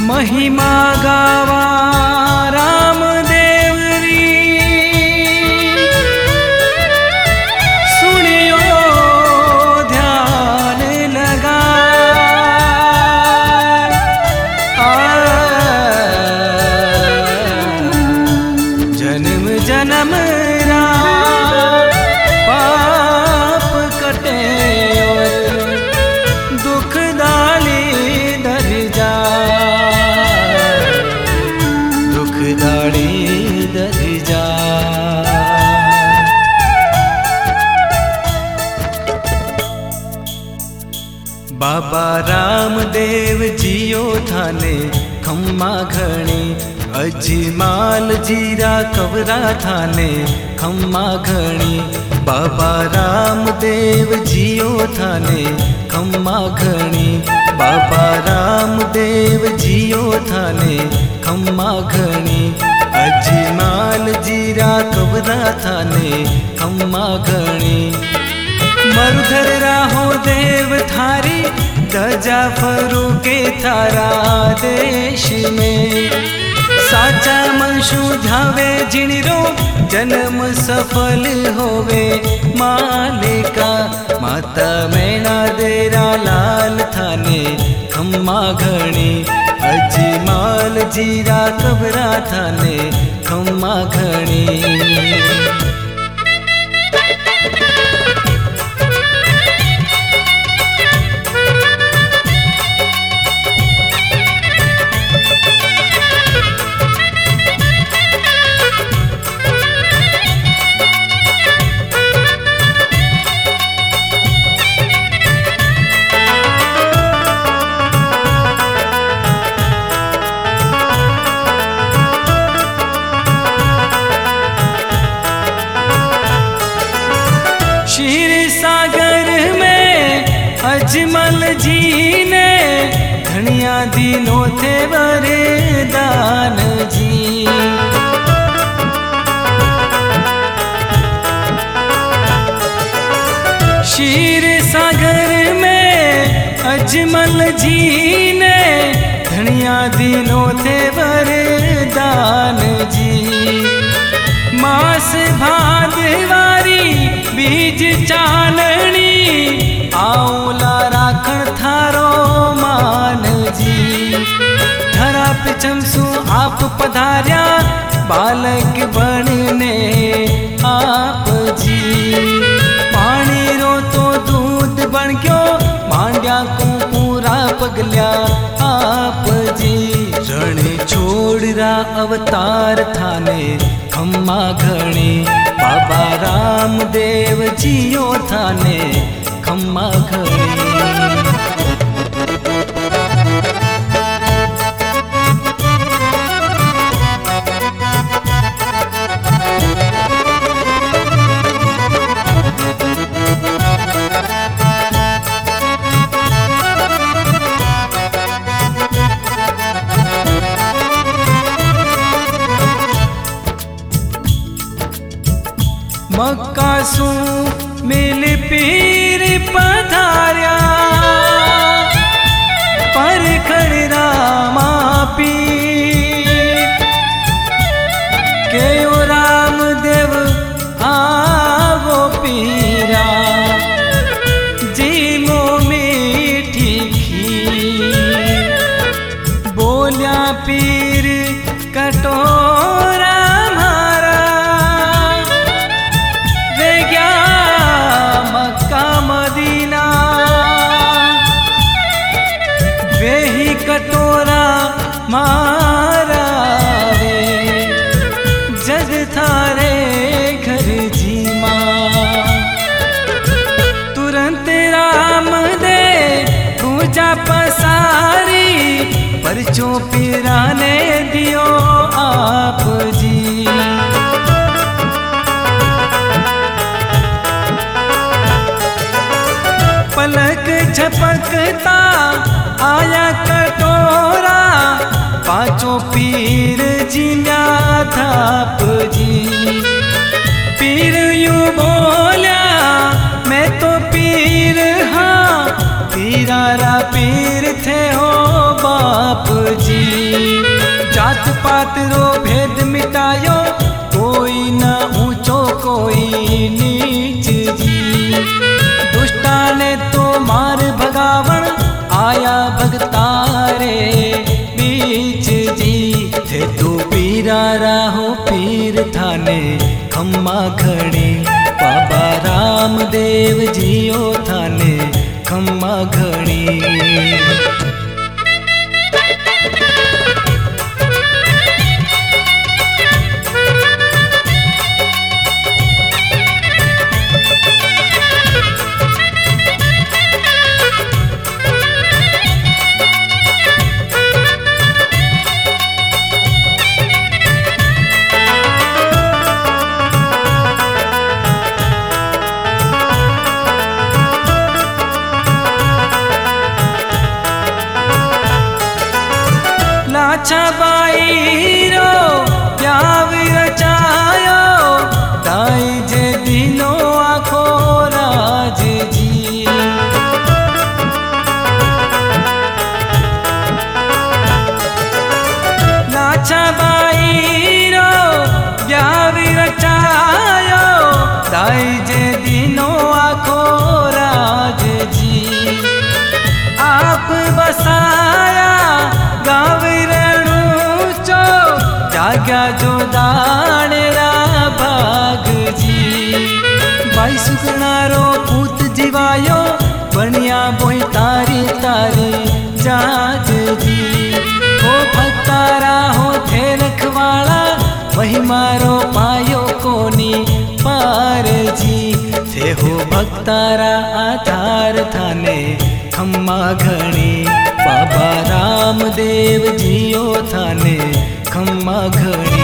महिमा गावा रामदेव री, सुनियो ध्यान लगा। जन्म जन्म रा पाप कटे और दुख दाली दर जा, दुख दाली दर जा। बाबा रामदेव जियो थाने खम्मा घणी, अजमाल जीरा कवरा थाने खम्मा घणी। बाबा रामदेव जियो थाने खम्मा घणी, बाबा रामदेव जियो थाने खम्मा घणी। अजमाल जीरा कवरा थाने खम्मा घणी। मरुधर राहो देव थारी, दजा फरूके थारा देश में। साचा मनशु ध्यावे जिणरो, जन्म सफल होवे मालिका। माता मैना देरा लाल थाने खम्मा घणी, अजमाल जीरा कबरा थाने खम्मा घणी। अजमल जी ने धनिया दिनों थे वरदान जी। क्षीर सागर में अजमल जी ने धनिया दिनों थे वरदान जी। मास भादवारी बीज चाननी, आउला राखण थारो मान जी। धरा पे चमसू आप पधार्या, बालक बनने आप जी। पानी रो तो दूध बन गयो, मांड्या को पूरा पगल्या आप जी। रण छोड़रा अवतार थाने खम्मा घणी, बाबा रामदेव जियो थाने खम्मा घणी। मक्का सू मिल पीर पधार्या, परखड़ रामा पीर। के ओ रामदेव आवो पीरा, जीमो मीठी खीर। बोल्या पीर कटोरा कटोरा मारा रे, जग थारे घर जी माँ। तुरंत राम दे पूजा पसारी, परचो पिराने दियो आप जी। पलक झपकता आया कटोरा, पांचों पीर जिन्या थाप जी। पीर यूं बोल्या मैं तो पीर हाँ, पीरारा पीर थे हो बाप जी। पात रो भेद मिटायो, कोई न ऊंचो कोई नीच जी। दुष्टा ने तो मार भगावण, आया भगतारे बीच जी। थे तो पीरा राहो पीर थाने खम्मा घड़ी, बाबा रामदेव जियो थाने खम्मा घड़ी। लाछा बाई रो प्याव रचायो, दाई जे दिनो आखो राज जी। लाछा बाई रो प्याव रचायो, दाई जे दिनो आखो राज जी। आप बसाया गाँव जाग्या जो दाणेरा भाग जी। बाई सुगणारो पूत जीवायो, बनिया बोई तारी तारी जाज जी। हो भक्तारा हो थे रखवाड़ा, वही मारो पायो कोनी पार जी। थे हो भक्तारा आधार थाने खम्मा घणी, बाबा रामदेव जियो थाने खम्मा घड़ी।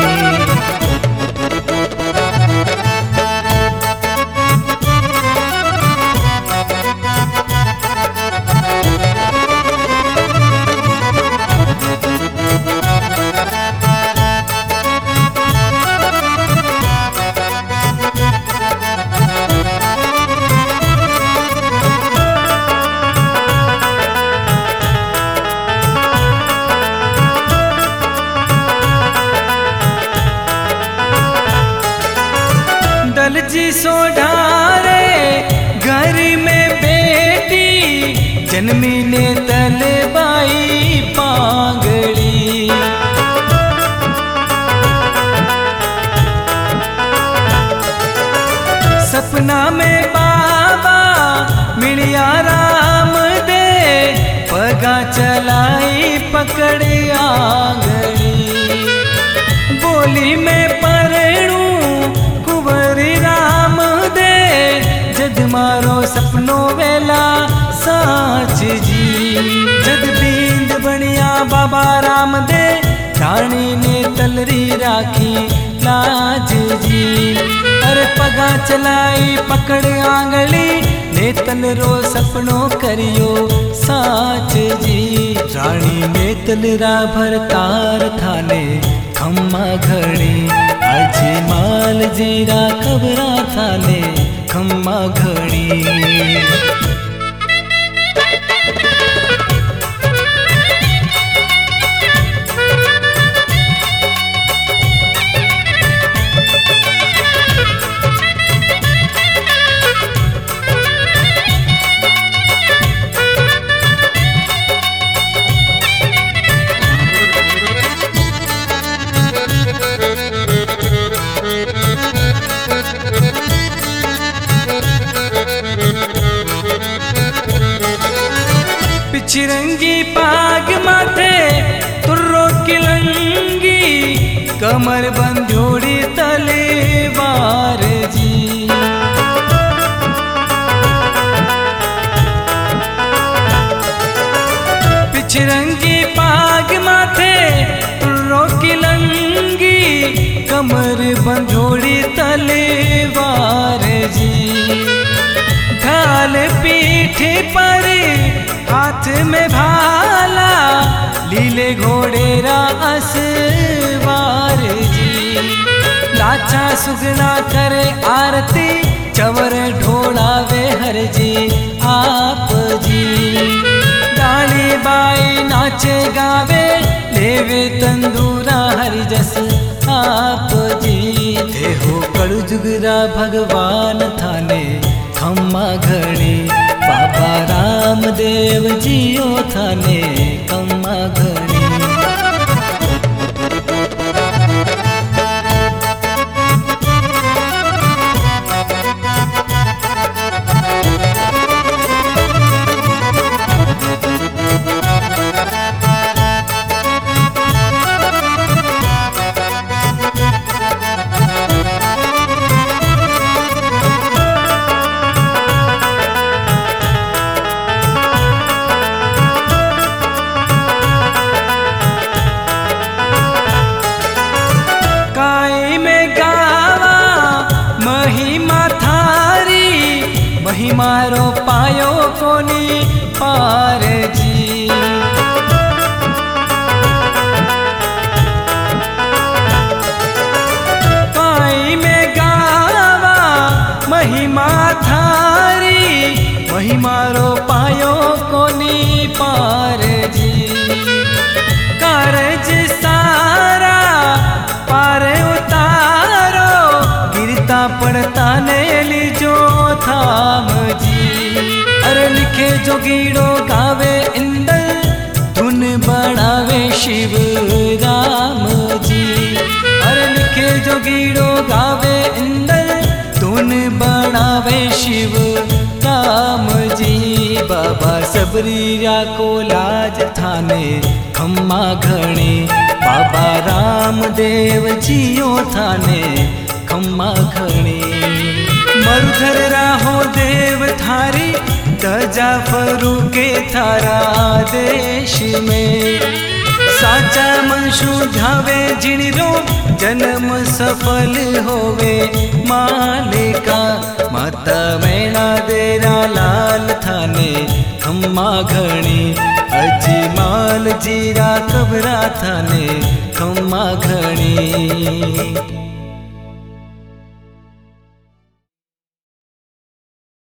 जी सोढ़ारे घर में बेटी, जन्मी ने तलबाई पांगड़ी। सपना में बाबा मिलिया राम दे, पगा चलाई पकड़े आंगड़ी। बोली में परणू राम दे, जद मारो सपनो वेला साच जी। जद बींद बनिया बाबा राम दे, रानी ने तलरी राखी लाज जी। अरे पगा चलाई पकड़ आंगली, ने तलरो सपनो करियो साच जी। रानी ने तलरा भरतार थाने खम्मा घड़ी, अजमाल जीरा खबरा थाने खम्मा घड़ी। चिरंगी पाग माथे तुर्रो किलंगी, कमर बंधोड़ी तलेवार जी। पिछरंगी पाग माथे तुर्रो किलंगी, कमर बंधोड़ी तलेवार जी। ढाल पीठ पर हाथ में भाला, लीले घोड़े रा असवार जी। लाछा सुगना करे आरती, चवर ढोलावे हर जी आप जी। डाली बाई नाचे गावे, लेवे तंदूरा हर मथुरा भगवान थाने खम्मा घणी, बाबा रामदेव जियो थाने खम्मा घणी। महिमारो पायो कोनी पार जी। काई में गावा महिमा थारी, महिमारो पायो कोनी पार जी। कारज सारा पार उतारो, गिरता पड़ता ने लीजो थाम जी। अरे लिखे जोगीड़ो गावे इंदर, धुन बढ़ावे शिव राम जी। अरे लिखे जोगीड़ो गावे इंदर, धुन बढ़ावे शिव राम जी। बाबा सबरीया को लाज थाने खम्मा घणी, बाबा रामदेव जियो थाने खम्मा घणी। मरुधर राहो देव थारी, दजा फरूके थारा देश में। साचा मन शुद्धावे जिणरो, जन्म सफल होवे मालिका। माता मैना देरा लाल थाने खम्मा घणी, अजी माल जीरा कबरा थाने खम्मा घणी।